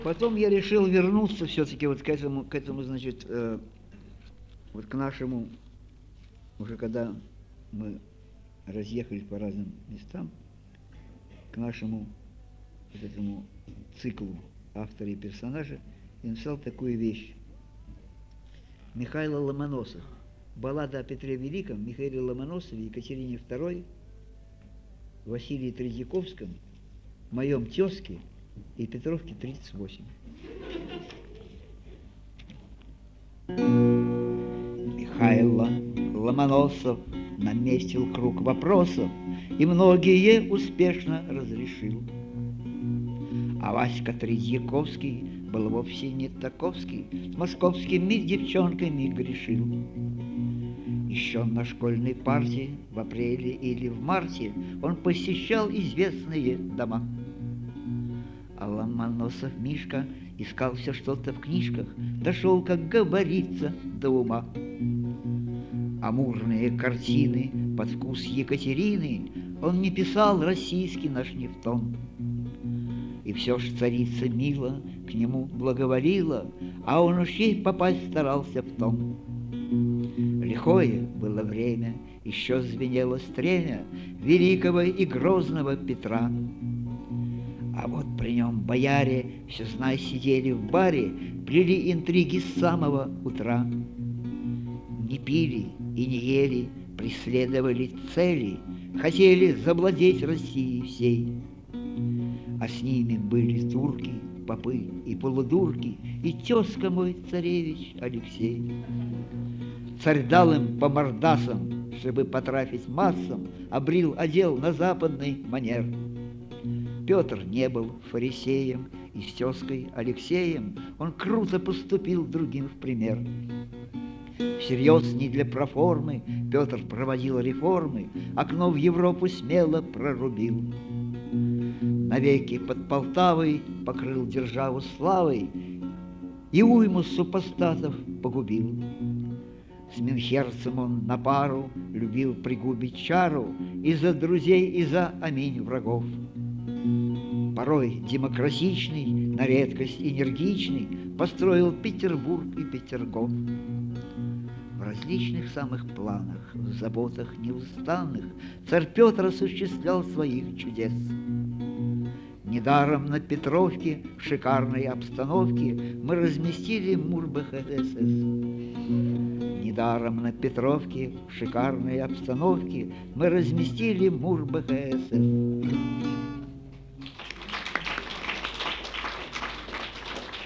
Потом я решил вернуться все-таки вот к этому, значит, вот к нашему, уже когда мы разъехались по разным местам, к нашему вот этому циклу автора и персонажа, и написал такую вещь. Михаил Ломоносов. Баллада о Петре Великом, Михаиле Ломоносове, Екатерине II, Василии Тредьяковском, моем тезке и Петровке 38. Михаил Ломоносов наместил круг вопросов и многие успешно разрешил. А Васька Тредьяковский был вовсе не таковский, с московскими девчонками грешил. Еще на школьной парте в апреле или в марте он посещал известные дома. А Ломоносов Мишка искал все что-то в книжках, дошел, как говорится, до ума. Амурные картины под вкус Екатерины он не писал российский наш Нефтон. И все ж царица мило к нему благоволила, а он уж ей попасть старался в том. Лихое было время, еще звенело стремя великого и грозного Петра. А вот при нем бояре, все знай, сидели в баре, плели интриги с самого утра. Не пили и не ели, преследовали цели, хотели завладеть Россией всей. А с ними были турки, попы и полудурки, и тезка мой царевич Алексей. Царь дал им по мордасам, чтобы потрафить массам, обрил одел на западный манер. Петр не был фарисеем, и с тезкой Алексеем он круто поступил другим в пример. Всерьез не для проформы Петр проводил реформы, окно в Европу смело прорубил. Навеки под Полтавой покрыл державу славой и уйму супостатов погубил. С Менхерцем он на пару любил пригубить чару и за друзей, и за аминь врагов. Порой демократичный, на редкость энергичный, построил Петербург и Петергоф. В различных самых планах, в заботах неустанных царь Петр осуществлял своих чудес. Недаром на Петровке в шикарной обстановке мы разместили МУР-БХСС. Недаром на Петровке в шикарной обстановке мы разместили МУР-БХСС.